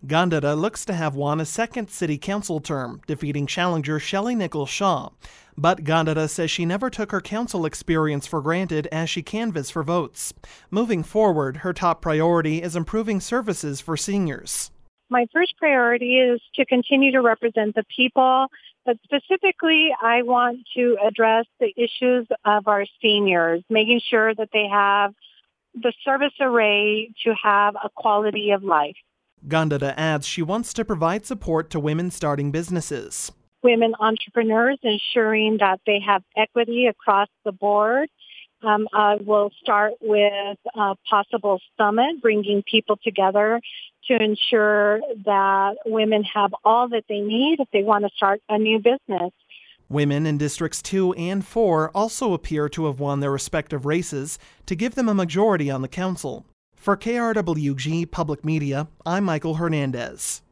Gandara looks to have won a second city council term, defeating challenger Shelley Nichols Shaw. But Gandara says she never took her council experience for granted as she canvassed for votes. Moving forward, her top priority is improving services for seniors. My first priority is to continue to represent the people, but specifically I want to address the issues of our seniors, making sure that they have the service array to have a quality of life. Gandara adds she wants to provide support to women starting businesses. Women entrepreneurs, ensuring that they have equity across the board. I will start with a possible summit, bringing people together to ensure that women have all that they need if they want to start a new business. Women in Districts 2 and 4 also appear to have won their respective races to give them a majority on the council. For KRWG Public Media, I'm Michael Hernandez.